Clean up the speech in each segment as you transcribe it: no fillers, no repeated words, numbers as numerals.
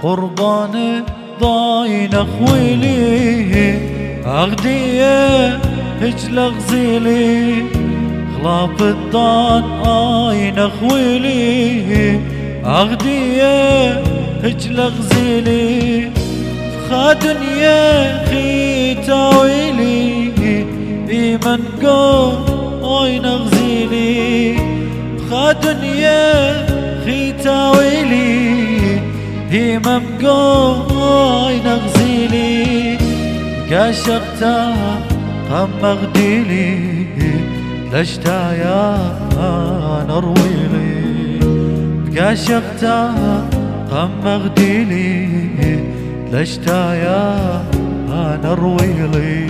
قربان ضاين خويلي أغدية هجل غزيلي غلاب الضان آين خويلي أغدية هجل غزيلي فخا دنيا خي تاويلي إيمن قو آين غزيلي فخا دنيا خي تاويلي هي ممقوي نغزيلي كاشقتا قم مغديلي لشتايا نرويلي كاشقتا قم مغديلي لشتايا نرويلي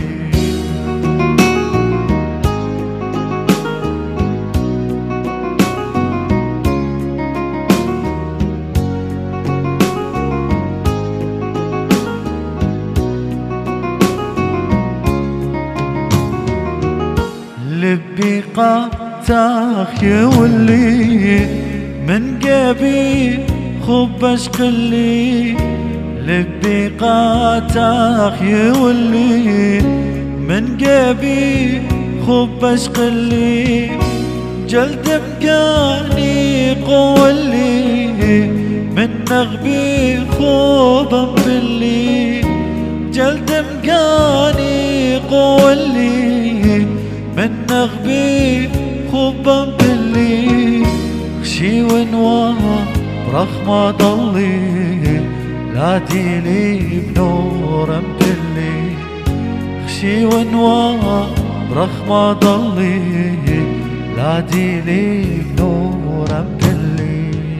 لبي قاتاخ يولي من قبي خبش قلي لبي قاتاخ يولي من قبي خبش قلي جلد مقاني قولي من نغبي خوبا بلي جلد مقاني قولي من نغبي خوبا بلي خشي ونوا برخ ما ضلي لا ديلي بنور مبلي خشي ونوا برخ ما ضلي لا ديلي بنور مبلي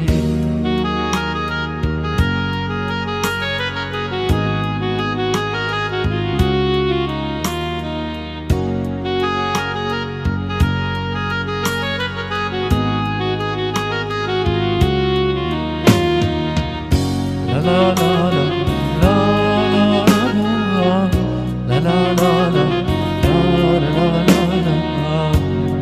لا لا لا لا لا لا لا لا لا لا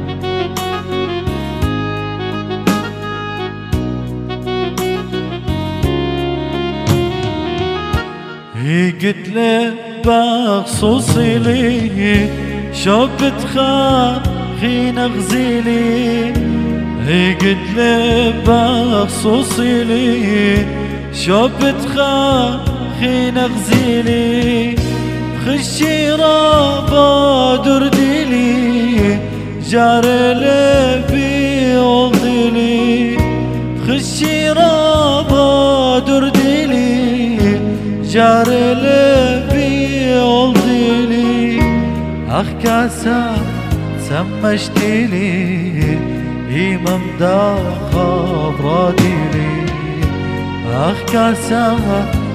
هي قلت له بخصوصي لي شو بتخاخي نغزيلي هي قلت له بخصوصي لي شو بتخاخي نغزيلي خشي رابا درديلي جار لبي وضيلي خشي رابا درديلي جار لبي وضيلي أخ كاسا سمشتيلي إمام دا خبراديلي أخ كاسا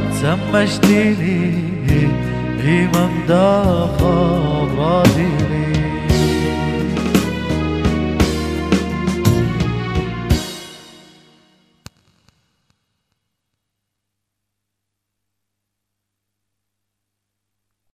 سمشتيلي إمام دا خبراديلي